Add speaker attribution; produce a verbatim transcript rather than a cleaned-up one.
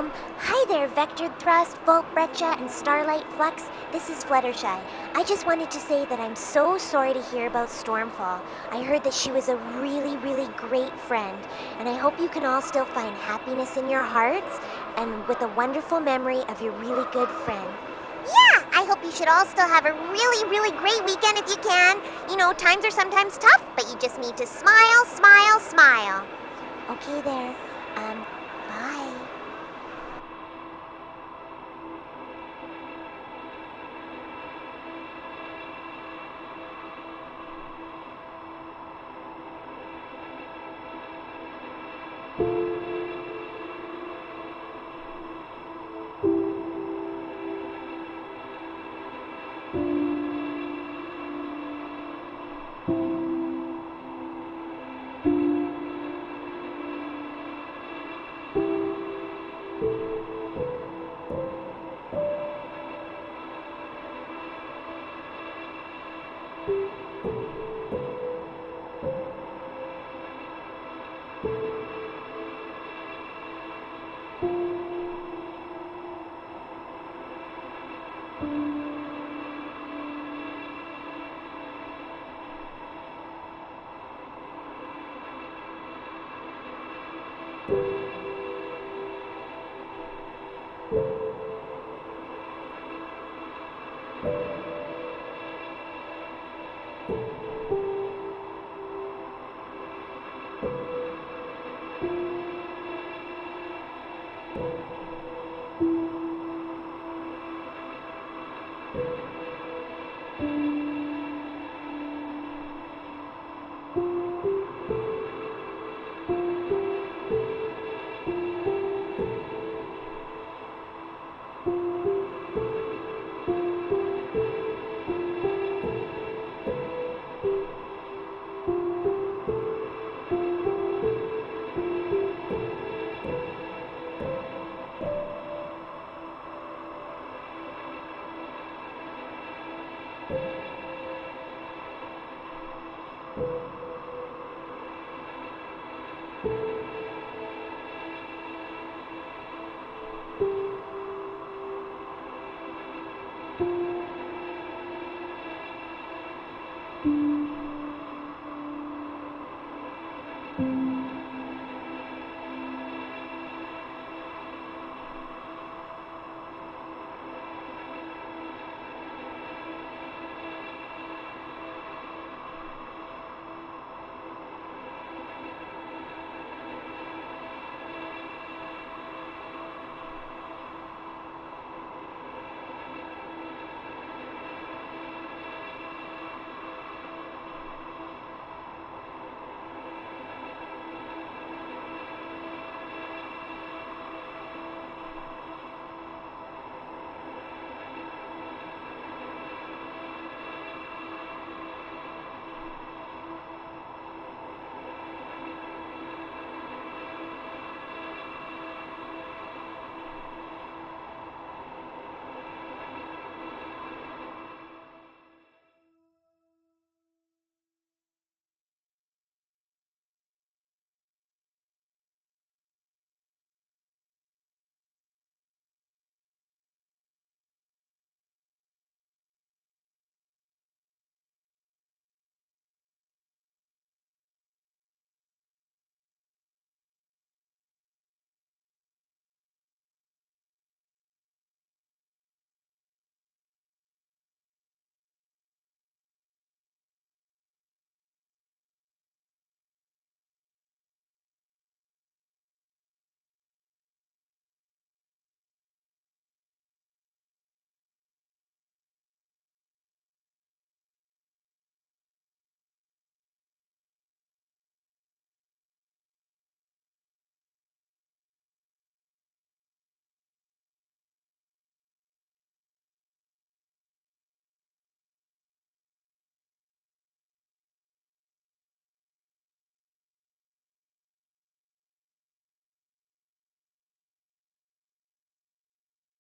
Speaker 1: Um, hi there, Vector Thrust, Volt Breccia, and Starlight Flux. This is Fluttershy. I just wanted to say that I'm so sorry to hear about Stormfall. I heard that she was a really, really great friend, and I hope you can all still find happiness in your hearts and with a wonderful memory of your really good friend.
Speaker 2: Yeah, I hope you should all still have a really, really great weekend if you can. You know, times are sometimes tough, but you just need to smile, smile, smile.
Speaker 1: Okay there. Um, bye.